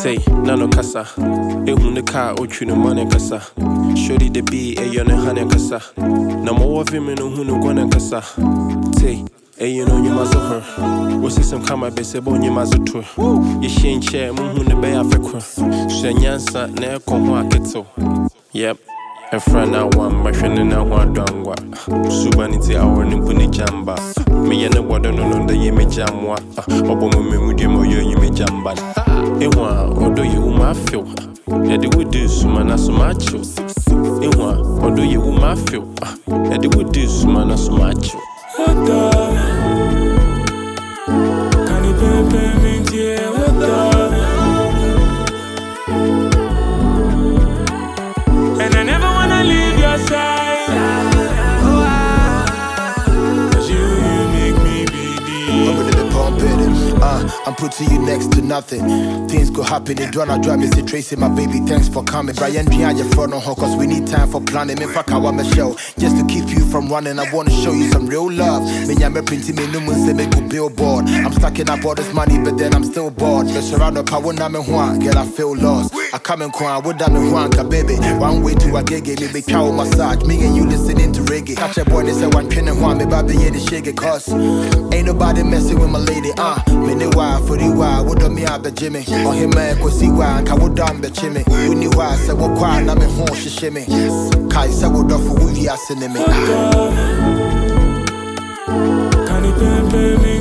Say, nano kasa. Ehun the car, ochu no money kasa. Shorty the be a yon and honey kasa. No more of him in who no gonna kasa. Say, you know you must her. What's some come be se bon you must to. You shin chair, moon the bay Africa. Shanyansa, ne'er come wa keto. Yep. A friend I want, my friend and I want dongwa. Subanity our nimpuni jamba. Me and the water no the yeme jamwa. Obo me mudim or you me jamba. Ewa, or do you ma feel? Yet it would do sumana so macho. Ewa, or do you ma feel? Yet it would do sumana so macho. What the? Can you pay me? Yeah, what the? And I never wanna leave your side. Cause you make me believe. I'm ready to pump it. I'm putting you next to nothing. Things could happen. It don't drive me. Say Tracy, my baby, thanks for coming. Brian, behind your front on her, cause we need time for planning. Me fuck how I'm a show. Just to keep you from running, I wanna show you some real love. Me nyame printing me no one say me go billboard. I'm stacking up all this money, but then I'm still bored. The surround up, I won't me one. Girl, I feel lost. I come and cry, what I'm in one, baby. One way to a gig, me be cow massage. Me and you listening to reggae. Catch a boy, they say one pin and one, me baby, yeah, the shake it, cause ain't nobody messing with my lady, Me ne why for the why, what do me have the Jimmy? Or him, man, go see why, and what done the chimney. You knew why, I said, what cry, and I'm in home, she shimmy. Kai said, what off for we are sending me. Can you pay me?